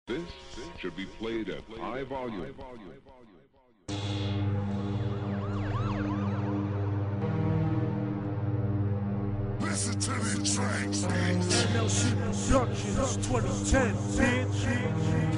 This should be played at high volume. Listen to the tracks, bitch. NLC Productions 2010, bitch.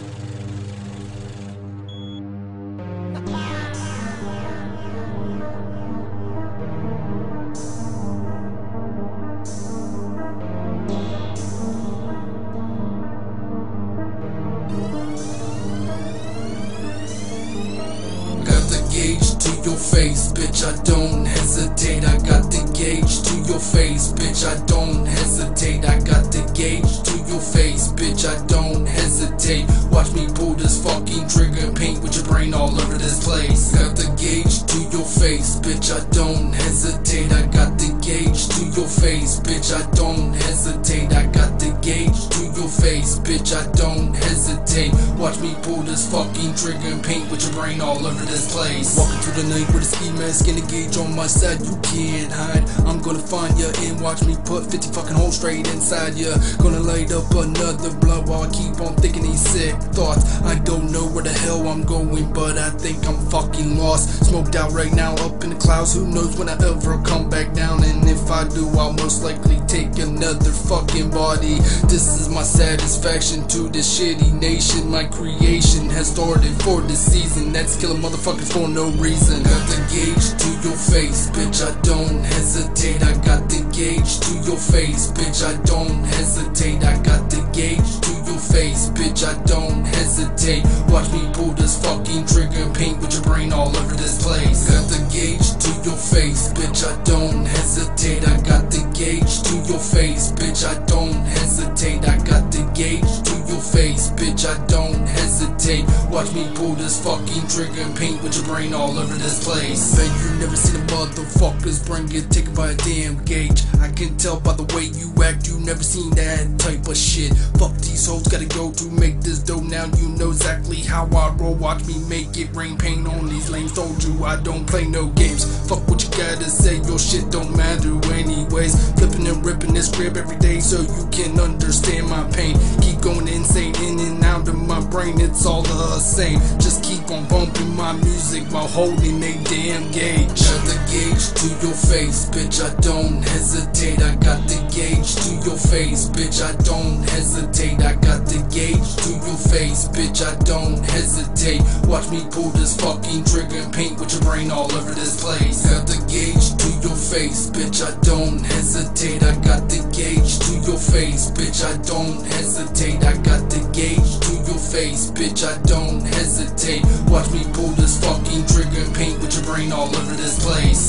To your face, bitch, I don't hesitate. I got the gauge to your face, bitch, I don't hesitate. I got the gauge to your face, bitch, I don't hesitate. Watch me pull this fucking trigger and paint with your brain all over this place. Got the gauge to your face, bitch, I don't hesitate. I got the gauge to your face, bitch, I don't hesitate. I got the gauge to your face, bitch, I don't hesitate. Watch me pull this fucking trigger and paint with your brain all over this place. Walking through the night with a ski mask and a gauge on my side, you can't hide. I'm gonna find ya and watch me put 50 fucking holes straight inside ya. Gonna light up another blunt while I keep on thinking these sick thoughts. I don't know where the hell I'm going, but I think I'm fucking lost. Smoked out right now up in the clouds, who knows when I ever come back down. And if I do, I'll most likely take another fucking body. This is my satisfaction to this shitty nation. My creation has started for this season. That's killing motherfuckers for no reason. Got the gauge to your face, bitch, I don't hesitate. I got the gauge to your face, bitch, I don't hesitate. I got the gauge to your face, bitch, I don't hesitate. Watch me pull this fucking trigger and paint with your brain all over this place. Got the gauge to your face, bitch, I don't hesitate. I got the gauge to your face, bitch, I don't hesitate. I got the gauge to your face, bitch, I don't hesitate. Watch me pull this fucking trigger and paint with your brain all over this place. Bet you never seen a motherfucker's brain get taken by a damn gauge. I can tell by the way you act, you never seen that type of shit. Fuck these hoes, gotta go to make this dough. Now you know exactly how I roll. Watch me make it rain paint on these lames. Told you I don't play no games. Fuck what you gotta say, your shit don't matter anyways. Flipping and ripping this crib every day so you can understand my pain. Keep going insane in and out of my brain, it's all the same. Just keep on bumping my music while holding a damn gauge. Got the gauge to your face, bitch, I don't hesitate. I got the gauge to your face, bitch, I don't hesitate. I got the gauge to your face, bitch, I don't hesitate. Watch me pull this fucking trigger and paint with your brain all over this place. Got the gauge to your face, bitch, I don't hesitate. I got the gauge to your face, bitch, I don't hesitate. I got the gauge to your face, bitch, I don't hesitate. Watch me pull this fucking trigger and paint with your brain all over this place.